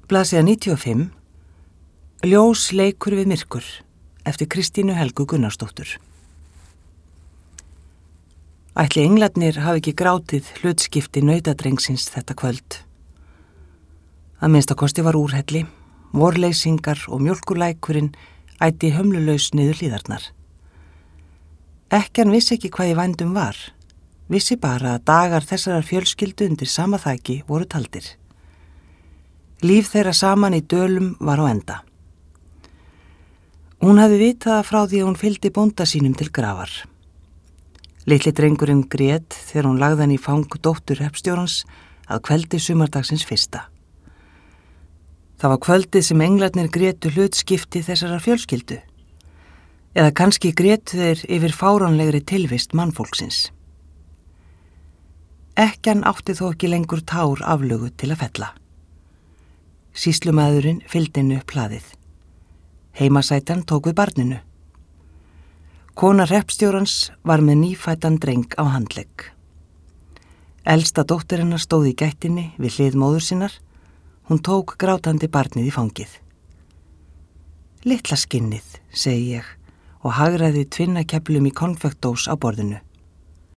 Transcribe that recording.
Blaðsíða 95. Ljós leikur við myrkur eftir Kristínu Helgu Gunnarsdóttur. Ætli englarnir hafi ekki grátið hlutskipti nautadrengsins þetta kvöld. Að minnstakosti var úrhelli, vorleysingar og mjólkurlækurinn ætti hömlulaus niður hlíðarnar. Ekkjan vissi ekki hvað í vændum var, vissi bara að dagar þessarar fjölskyldu undir sama þaki voru taldir. Líf þeirra saman í dölum var á enda. Hún hafði vitað frá því að hún fylgdi bónda sínum til grafar. Litli drengurinn grét þegar hún lagði hann í fang dóttur hreppstjórans að kveldi sumardagsins fyrsta. Það var kvöldið sem englarnir grétu hlutskipti þessarar fjölskyldu. Eða kannski grétu þeir yfir fáránlegri tilvist mannfólksins. Ekkjan átti þó ekki lengur tár aflögu til að fella. Sýslumaðurinn fylgdi henni upp hlaðið. Heimasætan tók við barninu. Kona hreppstjórans var með nýfæddan dreng á handlegg. Elsta dóttir hennar stóð í gættinni við hlið móður sinnar. Hún tók grátandi barnið í fangið. Litla skinnið, segi ég og hagraði tvinnakeflum í konfektdós á borðinu.